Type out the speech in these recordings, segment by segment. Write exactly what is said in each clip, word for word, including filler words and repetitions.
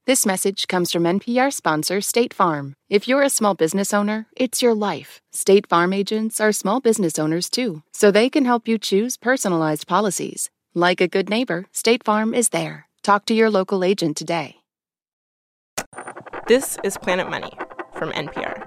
This message comes from N P R sponsor State Farm. If you're a small business owner, it's your life. State Farm agents are small business owners too, so they can help you choose personalized policies. Like a good neighbor, State Farm is there. Talk to your local agent today. This is Planet Money from N P R.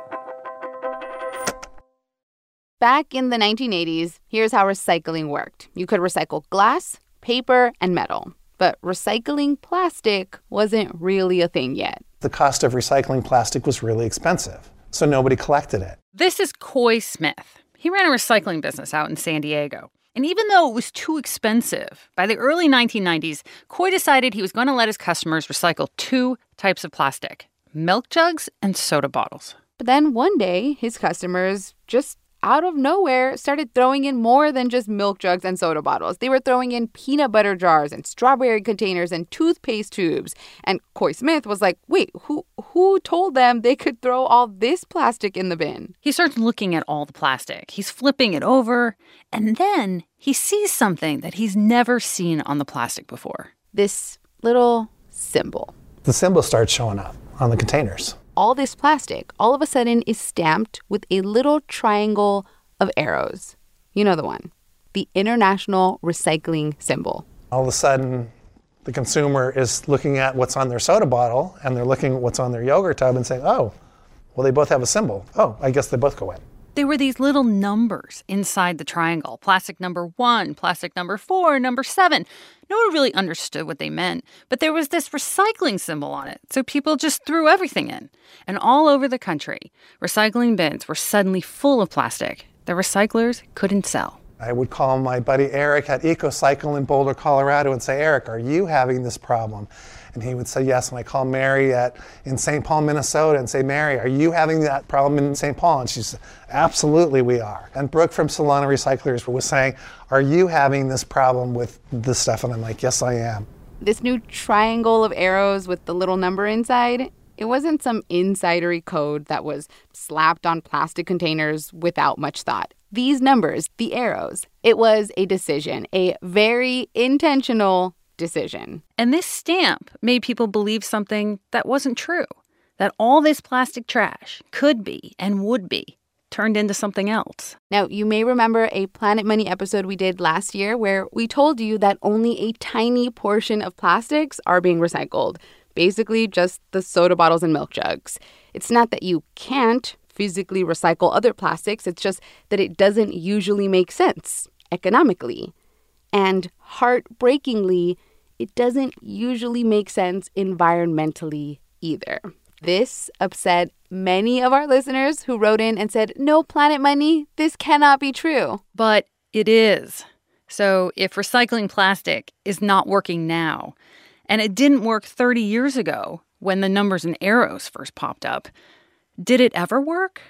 Back in the nineteen eighties, here's how recycling worked. You could recycle glass, paper, and metal. But recycling plastic wasn't really a thing yet. The cost of recycling plastic was really expensive, so nobody collected it. This is Coy Smith. He ran a recycling business out in San Diego. And even though it was too expensive, by the early nineteen nineties, Coy decided he was going to let his customers recycle two types of plastic, milk jugs and soda bottles. But then one day, his customers just out of nowhere started throwing in more than just milk jugs and soda bottles. They were throwing in peanut butter jars and strawberry containers and toothpaste tubes. And Coy Smith was like, wait, who who told them they could throw all this plastic in the bin? He starts looking at all the plastic. He's flipping it over. And then he sees something that he's never seen on the plastic before. This little symbol. The symbol starts showing up on the containers. All this plastic, all of a sudden, is stamped with a little triangle of arrows. You know the one. The International Recycling Symbol. All of a sudden, the consumer is looking at what's on their soda bottle, and they're looking at what's on their yogurt tub and saying, oh, well, they both have a symbol. Oh, I guess they both go in. There were these little numbers inside the triangle. Plastic number one, plastic number four, number seven. No one really understood what they meant, but there was this recycling symbol on it, so people just threw everything in. And all over the country, recycling bins were suddenly full of plastic that recyclers couldn't sell. I would call my buddy Eric at EcoCycle in Boulder, Colorado, and say, Eric, are you having this problem? And he would say yes. And I call Mary at in Saint Paul, Minnesota, and say, Mary, are you having that problem in Saint Paul? And she said, absolutely we are. And Brooke from Solana Recyclers was saying, are you having this problem with this stuff? And I'm like, yes, I am. This new triangle of arrows with the little number inside, it wasn't some insidery code that was slapped on plastic containers without much thought. These numbers, the arrows, it was a decision, a very intentional decision. And this stamp made people believe something that wasn't true, that all this plastic trash could be and would be turned into something else. Now, you may remember a Planet Money episode we did last year where we told you that only a tiny portion of plastics are being recycled, basically just the soda bottles and milk jugs. It's not that you can't physically recycle other plastics, it's just that it doesn't usually make sense economically. And heartbreakingly, it doesn't usually make sense environmentally either. This upset many of our listeners who wrote in and said, no, Planet Money, this cannot be true. But it is. So if recycling plastic is not working now, and it didn't work thirty years ago when the numbers and arrows first popped up, did it ever work?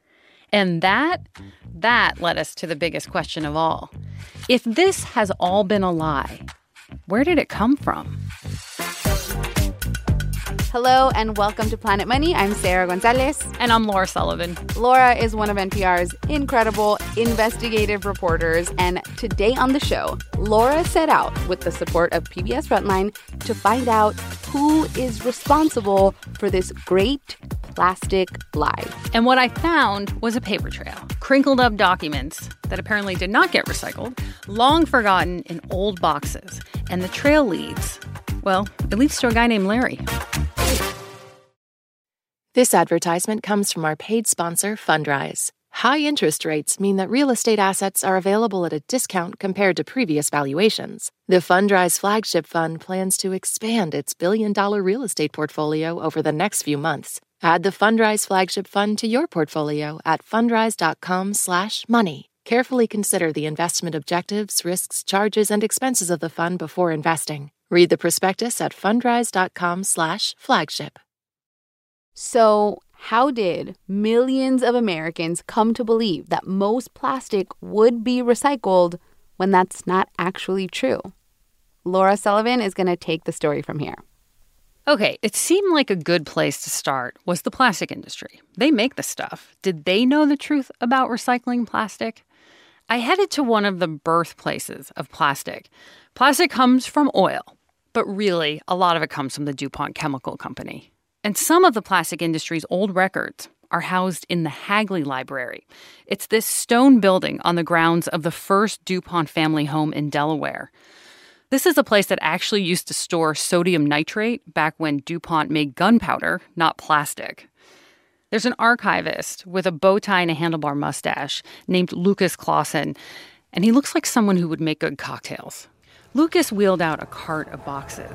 And that, that led us to the biggest question of all. If this has all been a lie, where did it come from? Hello and welcome to Planet Money. I'm Sarah Gonzalez. And I'm Laura Sullivan. Laura is one of N P R's incredible investigative reporters. And today on the show, Laura set out with the support of P B S Frontline to find out who is responsible for this great plastic lie. And what I found was a paper trail, crinkled up documents that apparently did not get recycled, long forgotten in old boxes. And the trail leads, well, it leads to a guy named Larry. This advertisement comes from our paid sponsor, Fundrise. High interest rates mean that real estate assets are available at a discount compared to previous valuations. The Fundrise flagship fund plans to expand its billion-dollar real estate portfolio over the next few months. Add the Fundrise flagship fund to your portfolio at fundrise.com slash money. Carefully consider the investment objectives, risks, charges, and expenses of the fund before investing. Read the prospectus at fundrise.com slash flagship. So how did millions of Americans come to believe that most plastic would be recycled when that's not actually true? Laura Sullivan is going to take the story from here. Okay, it seemed like a good place to start was the plastic industry. They make the stuff. Did they know the truth about recycling plastic? I headed to one of the birthplaces of plastic. Plastic comes from oil. But really, a lot of it comes from the DuPont Chemical Company. And some of the plastic industry's old records are housed in the Hagley Library. It's this stone building on the grounds of the first DuPont family home in Delaware. This is a place that actually used to store sodium nitrate back when DuPont made gunpowder, not plastic. There's an archivist with a bow tie and a handlebar mustache named Lucas Clausen, and he looks like someone who would make good cocktails. Lucas wheeled out a cart of boxes.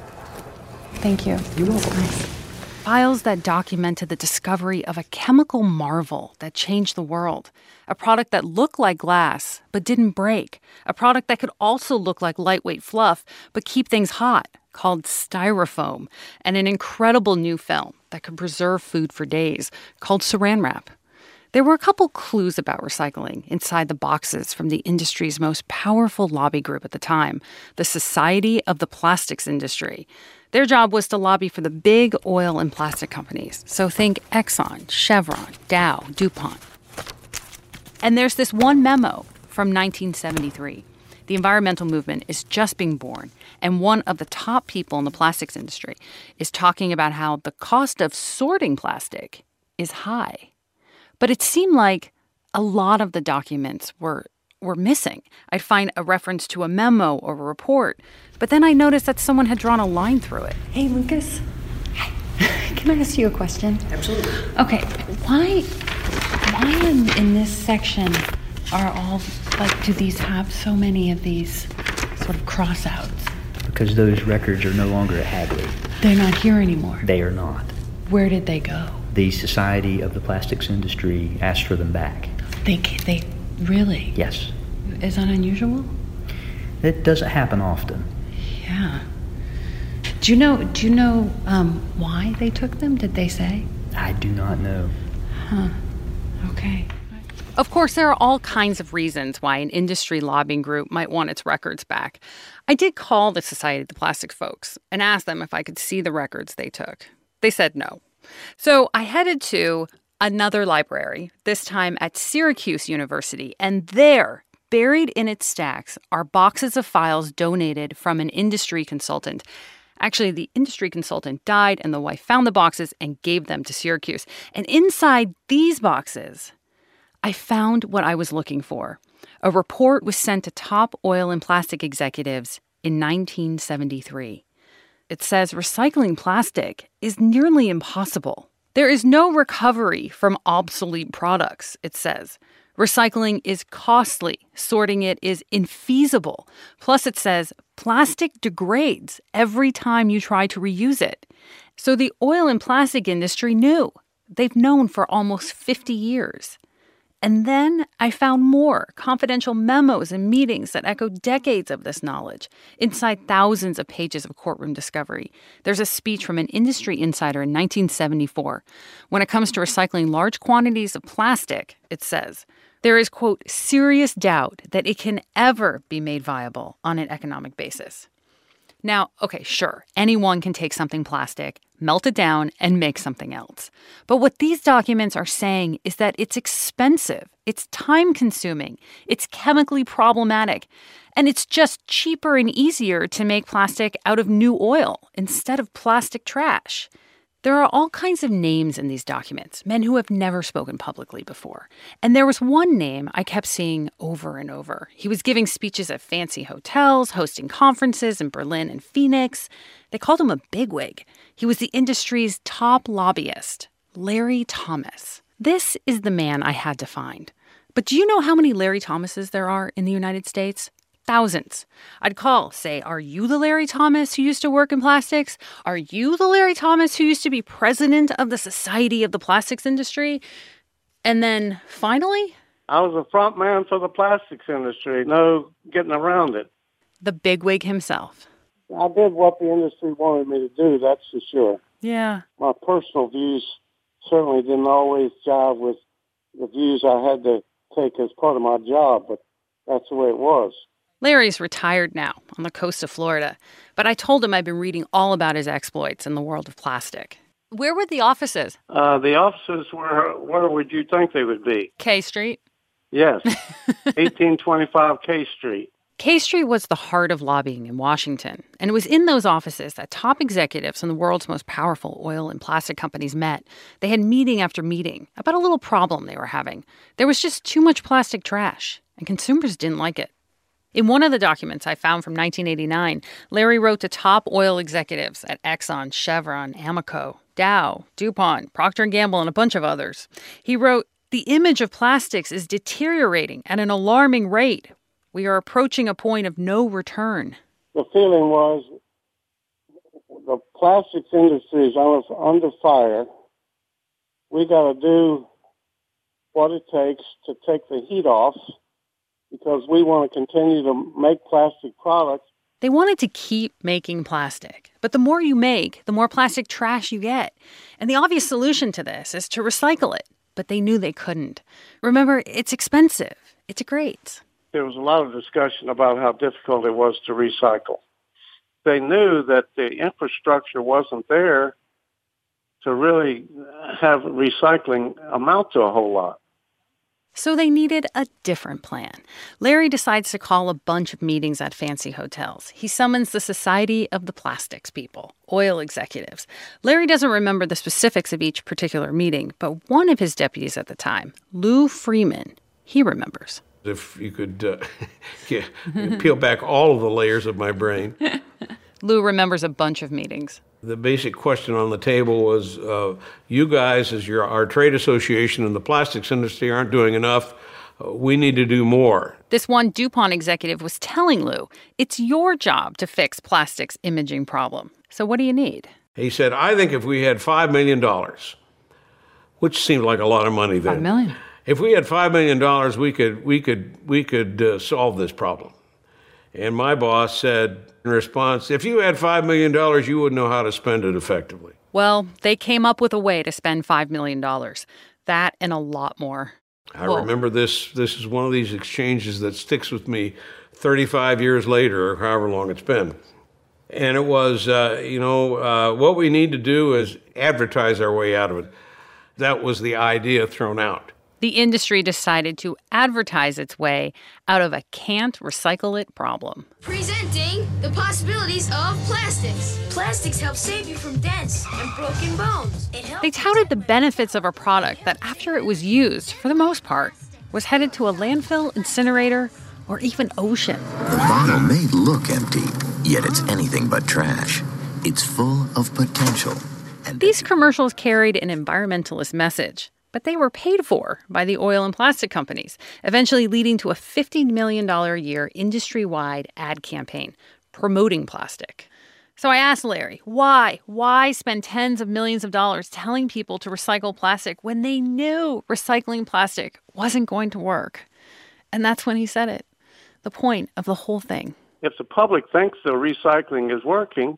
Thank you. You're welcome. Nice. Files that documented the discovery of a chemical marvel that changed the world. A product that looked like glass but didn't break. A product that could also look like lightweight fluff but keep things hot, called Styrofoam. And an incredible new film that could preserve food for days, called Saran Wrap. There were a couple clues about recycling inside the boxes from the industry's most powerful lobby group at the time, the Society of the Plastics Industry. Their job was to lobby for the big oil and plastic companies. So think Exxon, Chevron, Dow, DuPont. And there's this one memo from nineteen seventy-three. The environmental movement is just being born, and one of the top people in the plastics industry is talking about how the cost of sorting plastic is high. But it seemed like a lot of the documents were were missing. I'd find a reference to a memo or a report, but then I noticed that someone had drawn a line through it. Hey, Lucas. Hi. Can I ask you a question? Absolutely. Okay, why, why in, in this section are all, like, do these have so many of these sort of cross-outs? Because those records are no longer at Hagley. They're not here anymore? They are not. Where did they go? The Society of the Plastics Industry asked for them back. They, they, really? Yes. Is that unusual? It doesn't happen often. Yeah. Do you know, do you know um, why they took them? Did they say? I do not know. Huh. Okay. Of course, there are all kinds of reasons why an industry lobbying group might want its records back. I did call the Society of the Plastic folks and asked them if I could see the records they took. They said no. So I headed to another library, this time at Syracuse University, and there, buried in its stacks, are boxes of files donated from an industry consultant. Actually, the industry consultant died, and the wife found the boxes and gave them to Syracuse. And inside these boxes, I found what I was looking for. A report was sent to top oil and plastic executives in nineteen seventy-three. It says recycling plastic is nearly impossible. There is no recovery from obsolete products, it says. Recycling is costly. Sorting it is infeasible. Plus, it says plastic degrades every time you try to reuse it. So the oil and plastic industry knew. They've known for almost fifty years. And then I found more confidential memos and meetings that echo decades of this knowledge inside thousands of pages of courtroom discovery. There's a speech from an industry insider in nineteen seventy-four. When it comes to recycling large quantities of plastic, it says, there is, quote, serious doubt that it can ever be made viable on an economic basis. Now, okay, sure, anyone can take something plastic, melt it down, and make something else. But what these documents are saying is that it's expensive, it's time-consuming, it's chemically problematic, and it's just cheaper and easier to make plastic out of new oil instead of plastic trash. There are all kinds of names in these documents, men who have never spoken publicly before. And there was one name I kept seeing over and over. He was giving speeches at fancy hotels, hosting conferences in Berlin and Phoenix. They called him a bigwig. He was the industry's top lobbyist, Larry Thomas. This is the man I had to find. But do you know how many Larry Thomases there are in the United States? Thousands. I'd call, say, are you the Larry Thomas who used to work in plastics? Are you the Larry Thomas who used to be president of the Society of the Plastics Industry? And then, finally, I was a front man for the plastics industry. No getting around it. The bigwig himself. I did what the industry wanted me to do, that's for sure. Yeah. My personal views certainly didn't always jive with the views I had to take as part of my job, but that's the way it was. Larry's retired now on the coast of Florida, but I told him I'd been reading all about his exploits in the world of plastic. Where were the offices? Uh, the offices were, where would you think they would be? K Street? Yes, eighteen twenty-five K Street. K Street was the heart of lobbying in Washington, and it was in those offices that top executives from the world's most powerful oil and plastic companies met. They had meeting after meeting about a little problem they were having. There was just too much plastic trash, and consumers didn't like it. In one of the documents I found from nineteen eighty-nine, Larry wrote to top oil executives at Exxon, Chevron, Amoco, Dow, DuPont, Procter and Gamble, and a bunch of others. He wrote, "The image of plastics is deteriorating at an alarming rate. We are approaching a point of no return." The feeling was the plastics industry is under fire. We got to do what it takes to take the heat off because we want to continue to make plastic products. They wanted to keep making plastic, but the more you make, the more plastic trash you get. And the obvious solution to this is to recycle it, but they knew they couldn't. Remember, it's expensive. It degrades. There was a lot of discussion about how difficult it was to recycle. They knew that the infrastructure wasn't there to really have recycling amount to a whole lot. So they needed a different plan. Larry decides to call a bunch of meetings at fancy hotels. He summons the Society of the Plastics People, oil executives. Larry doesn't remember the specifics of each particular meeting, but one of his deputies at the time, Lou Freeman, he remembers. If you could uh, yeah, peel back all of the layers of my brain. Lou remembers a bunch of meetings. The basic question on the table was, uh, you guys, as your, our trade association in the plastics industry, aren't doing enough. Uh, we need to do more. This one DuPont executive was telling Lou, it's your job to fix plastics imaging problem. So what do you need? He said, I think if we had five million dollars, which seemed like a lot of money then. Five million. If we had five million dollars, we could we could we could uh, solve this problem. And my boss said in response, if you had five million dollars, you wouldn't know how to spend it effectively. Well, they came up with a way to spend five million dollars. That and a lot more. I Whoa. remember this. This is one of these exchanges that sticks with me thirty-five years later, or however long it's been. And it was, uh, you know, uh, what we need to do is advertise our way out of it. That was the idea thrown out. The industry decided to advertise its way out of a can't recycle it problem. Presenting the possibilities of plastics. Plastics help save you from dents and broken bones. It helps. They touted the benefits of a product that, after it was used, for the most part, was headed to a landfill, incinerator, or even ocean. The bottle may look empty, yet it's anything but trash. It's full of potential. And these commercials carried an environmentalist message, but they were paid for by the oil and plastic companies, eventually leading to a fifty million dollars a year industry-wide ad campaign promoting plastic. So I asked Larry, why? Why spend tens of millions of dollars telling people to recycle plastic when they knew recycling plastic wasn't going to work? And that's when he said it, the point of the whole thing. If the public thinks the recycling is working,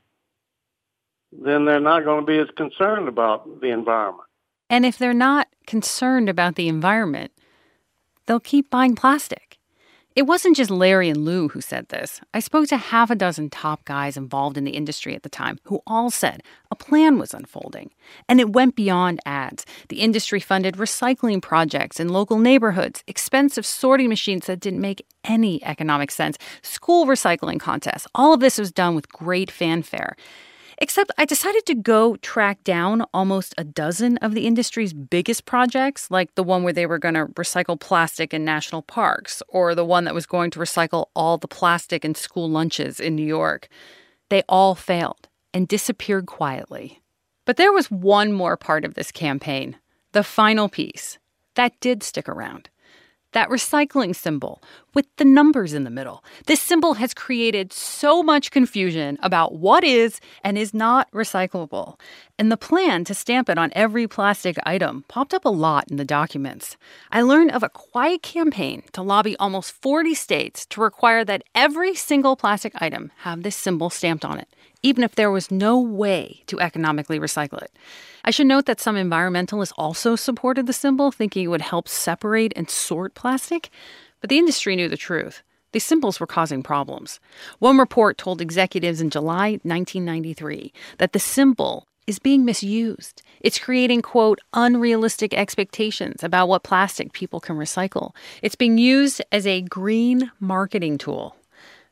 then they're not going to be as concerned about the environment. And if they're not concerned about the environment, they'll keep buying plastic. It wasn't just Larry and Lou who said this. I spoke to half a dozen top guys involved in the industry at the time who all said a plan was unfolding. And it went beyond ads. The industry funded recycling projects in local neighborhoods, expensive sorting machines that didn't make any economic sense, school recycling contests. All of this was done with great fanfare. Except I decided to go track down almost a dozen of the industry's biggest projects, like the one where they were going to recycle plastic in national parks, or the one that was going to recycle all the plastic in school lunches in New York. They all failed and disappeared quietly. But there was one more part of this campaign, the final piece, that did stick around. That recycling symbol with the numbers in the middle. This symbol has created so much confusion about what is and is not recyclable. And the plan to stamp it on every plastic item popped up a lot in the documents. I learned of a quiet campaign to lobby almost forty states to require that every single plastic item have this symbol stamped on it, even if there was no way to economically recycle it. I should note that some environmentalists also supported the symbol, thinking it would help separate and sort plastic. But the industry knew the truth. These symbols were causing problems. One report told executives in July nineteen ninety-three that the symbol is being misused. It's creating, quote, unrealistic expectations about what plastic people can recycle. It's being used as a green marketing tool.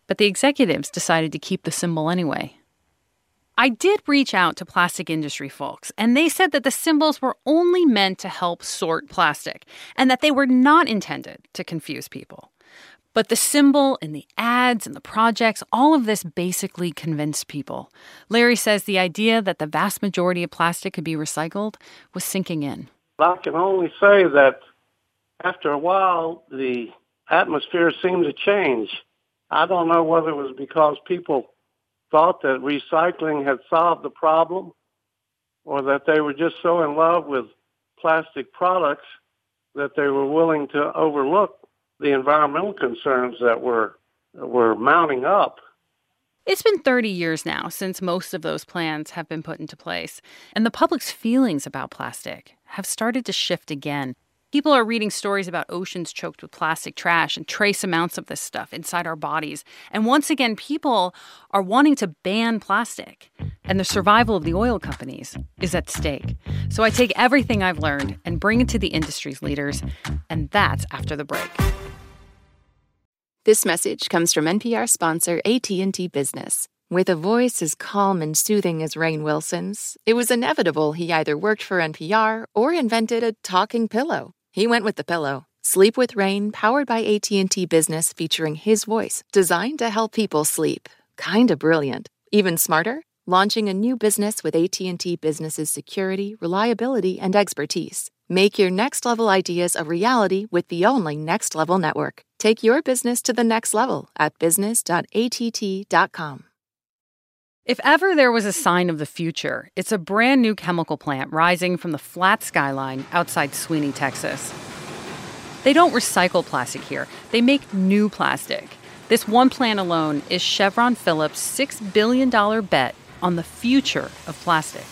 But the executives decided to keep the symbol anyway. I did reach out to plastic industry folks, and they said that the symbols were only meant to help sort plastic and that they were not intended to confuse people. But the symbol and the ads and the projects, all of this basically convinced people. Larry says the idea that the vast majority of plastic could be recycled was sinking in. I can only say that after a while, the atmosphere seemed to change. I don't know whether it was because people thought that recycling had solved the problem or that they were just so in love with plastic products that they were willing to overlook the environmental concerns that were were mounting up. It's been thirty years now since most of those plans have been put into place, and the public's feelings about plastic have started to shift again. People are reading stories about oceans choked with plastic trash and trace amounts of this stuff inside our bodies. And once again, people are wanting to ban plastic. And the survival of the oil companies is at stake. So I take everything I've learned and bring it to the industry's leaders. And that's after the break. This message comes from N P R sponsor A T and T Business. With a voice as calm and soothing as Rainn Wilson's, it was inevitable he either worked for N P R or invented a talking pillow. He went with the pillow. Sleep with Rainn, powered by A T and T Business, featuring his voice, designed to help people sleep. Kinda brilliant. Even smarter? Launching a new business with A T and T Business's security, reliability, and expertise. Make your next-level ideas a reality with the only Next Level network. Take your business to the next level at business dot A T T dot com. If ever there was a sign of the future, it's a brand new chemical plant rising from the flat skyline outside Sweeny, Texas. They don't recycle plastic here. They make new plastic. This one plant alone is Chevron Phillips' six billion dollars bet on the future of plastic.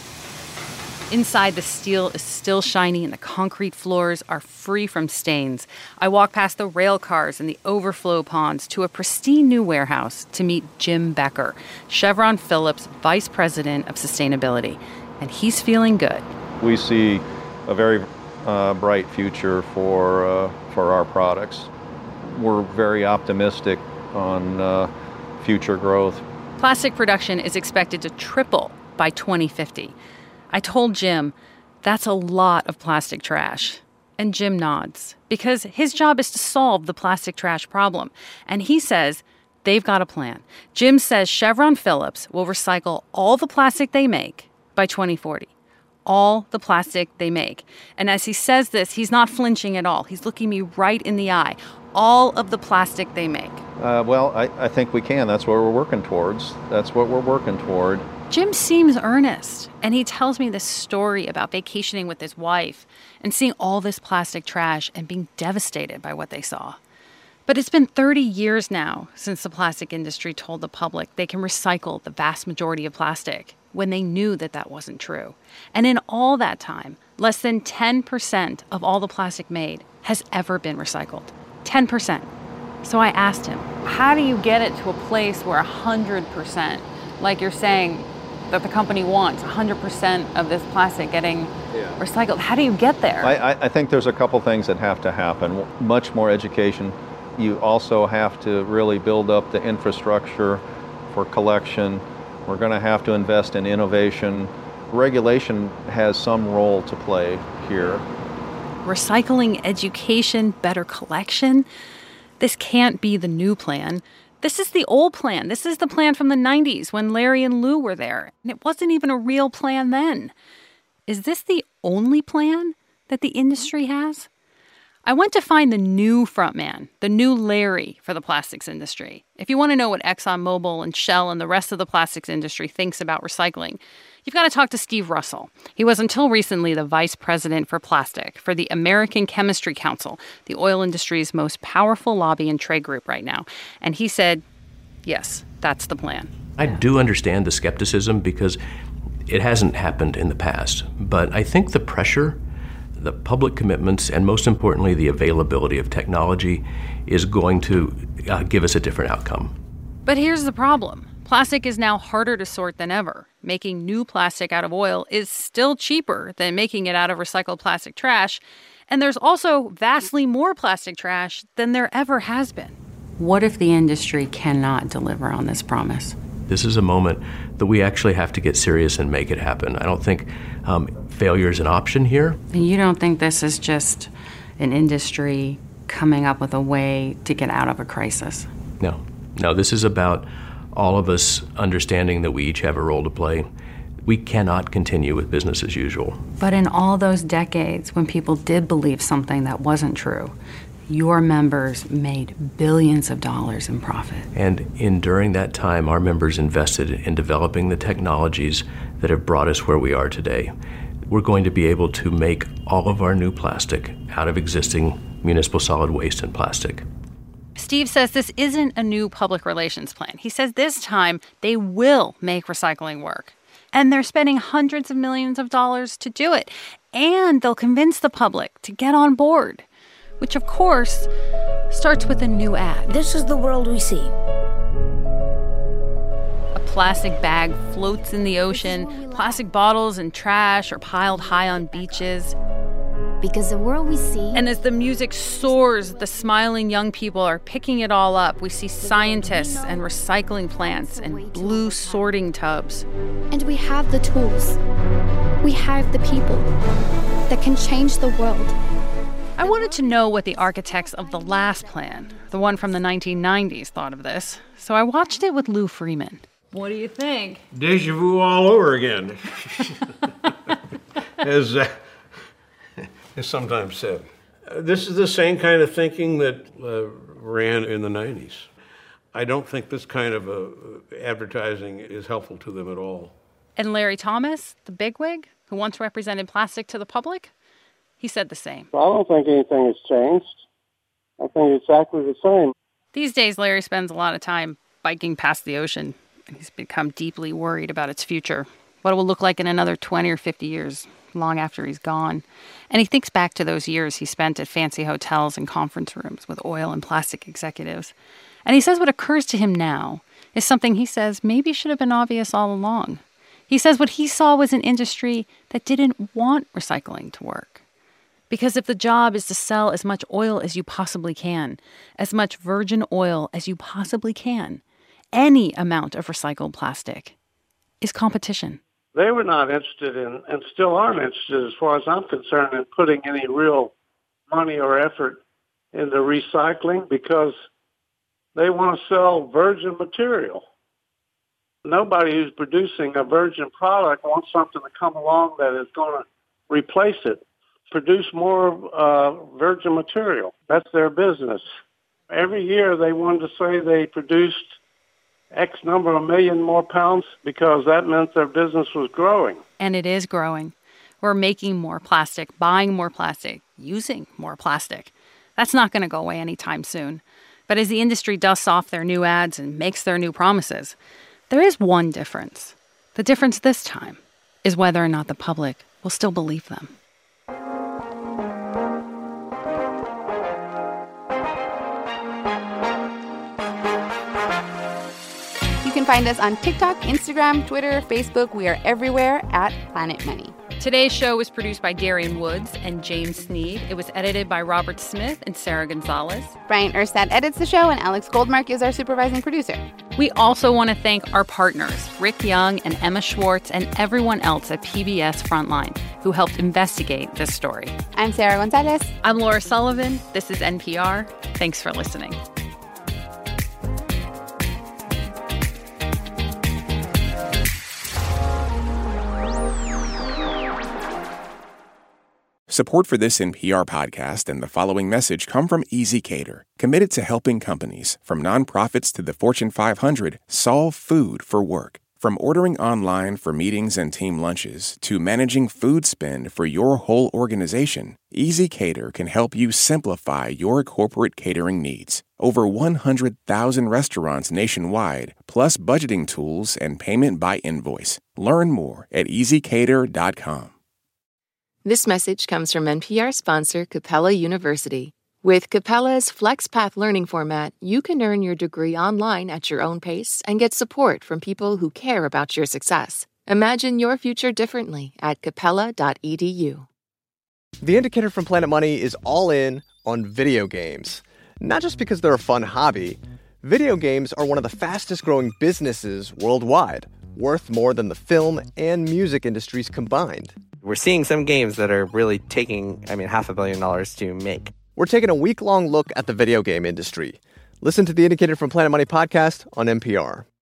Inside, the steel is still shiny and the concrete floors are free from stains. I walk past the rail cars and the overflow ponds to a pristine new warehouse to meet Jim Becker, Chevron Phillips' Vice President of Sustainability. And he's feeling good. We see a very uh, bright future for, uh, for our products. We're very optimistic on uh, future growth. Plastic production is expected to triple by twenty fifty. I told Jim, that's a lot of plastic trash. And Jim nods, because his job is to solve the plastic trash problem. And he says they've got a plan. Jim says Chevron Phillips will recycle all the plastic they make by twenty forty. All the plastic they make. And as he says this, he's not flinching at all. He's looking me right in the eye. All of the plastic they make. Uh, well, I, I think we can. That's what we're working towards. That's what we're working toward. Jim seems earnest, and he tells me this story about vacationing with his wife and seeing all this plastic trash and being devastated by what they saw. But it's been thirty years now since the plastic industry told the public they can recycle the vast majority of plastic when they knew that that wasn't true. And in all that time, less than ten percent of all the plastic made has ever been recycled. ten percent. So I asked him, how do you get it to a place where one hundred percent, like you're saying, that the company wants, one hundred percent of this plastic getting yeah. recycled? How do you get there? I, I think there's a couple things that have to happen. Much more education. You also have to really build up the infrastructure for collection. We're going to have to invest in innovation. Regulation has some role to play here. Recycling, education, better collection. This can't be the new plan. This is the old plan. This is the plan from the nineties when Larry and Lou were there. And it wasn't even a real plan then. Is this the only plan that the industry has? I went to find the new frontman, the new Larry for the plastics industry. If you want to know what ExxonMobil and Shell and the rest of the plastics industry thinks about recycling, you've got to talk to Steve Russell. He was until recently the vice president for plastic for the American Chemistry Council, the oil industry's most powerful lobby and trade group right now. And he said, yes, that's the plan. I do understand the skepticism because it hasn't happened in the past. But I think the pressure, the public commitments, and most importantly, the availability of technology is going to uh, give us a different outcome. But here's the problem. Plastic is now harder to sort than ever. Making new plastic out of oil is still cheaper than making it out of recycled plastic trash. And there's also vastly more plastic trash than there ever has been. What if the industry cannot deliver on this promise? This is a moment that we actually have to get serious and make it happen. I don't think um, failure is an option here. And you don't think this is just an industry coming up with a way to get out of a crisis? No. No, this is about all of us understanding that we each have a role to play. We cannot continue with business as usual. But in all those decades when people did believe something that wasn't true, your members made billions of dollars in profit. And in during that time, our members invested in developing the technologies that have brought us where we are today. We're going to be able to make all of our new plastic out of existing municipal solid waste and plastic. Steve says this isn't a new public relations plan. He says this time they will make recycling work. And they're spending hundreds of millions of dollars to do it. And they'll convince the public to get on board, which, of course, starts with a new ad. This is the world we see. A plastic bag floats in the ocean. Plastic bottles and trash are piled high on beaches. Because the world we see... And as the music soars, the smiling young people are picking it all up. We see scientists and recycling plants and blue sorting tubs. And we have the tools. We have the people that can change the world. I wanted to know what the architects of the last plan, the one from the nineteen nineties, thought of this. So I watched it with Lou Freeman. What do you think? Deja vu all over again. As... Uh, is sometimes said. Uh, this is the same kind of thinking that uh, ran in the nineties. I don't think this kind of uh, advertising is helpful to them at all. And Larry Thomas, the bigwig, who once represented plastic to the public, he said the same. I don't think anything has changed. I think it's exactly the same. These days, Larry spends a lot of time biking past the ocean, and he's become deeply worried about its future, what it will look like in another twenty or fifty years. Long after he's gone. And he thinks back to those years he spent at fancy hotels and conference rooms with oil and plastic executives. And he says what occurs to him now is something he says maybe should have been obvious all along. He says what he saw was an industry that didn't want recycling to work. Because if the job is to sell as much oil as you possibly can, as much virgin oil as you possibly can, any amount of recycled plastic is competition. They were not interested in, and still aren't interested, as far as I'm concerned, in putting any real money or effort into recycling because they want to sell virgin material. Nobody who's producing a virgin product wants something to come along that is going to replace it. Produce more uh, virgin material. That's their business. Every year they wanted to say they produced X number of million more pounds because that meant their business was growing. And it is growing. We're making more plastic, buying more plastic, using more plastic. That's not going to go away anytime soon. But as the industry dusts off their new ads and makes their new promises, there is one difference. The difference this time is whether or not the public will still believe them. You can find us on TikTok, Instagram, Twitter, Facebook. We are everywhere at Planet Money. Today's show was produced by Darian Woods and James Sneed. It was edited by Robert Smith and Sarah Gonzalez. Brian Erstad edits the show, and Alex Goldmark is our supervising producer. We also want to thank our partners, Rick Young and Emma Schwartz, and everyone else at P B S Frontline who helped investigate this story. I'm Sarah Gonzalez. I'm Laura Sullivan. This is N P R. Thanks for listening. Support for this N P R podcast and the following message come from ezCater, committed to helping companies, from nonprofits to the Fortune five hundred, solve food for work. From ordering online for meetings and team lunches to managing food spend for your whole organization, ezCater can help you simplify your corporate catering needs. Over one hundred thousand restaurants nationwide, plus budgeting tools and payment by invoice. Learn more at easy cater dot com. This message comes from N P R sponsor Capella University. With Capella's FlexPath learning format, you can earn your degree online at your own pace and get support from people who care about your success. Imagine your future differently at capella dot e d u. The Indicator from Planet Money is all in on video games. Not just because they're a fun hobby. Video games are one of the fastest growing businesses worldwide, worth more than the film and music industries combined. We're seeing some games that are really taking, I mean, half a billion dollars to make. We're taking a week-long look at the video game industry. Listen to the Indicator from Planet Money podcast on N P R.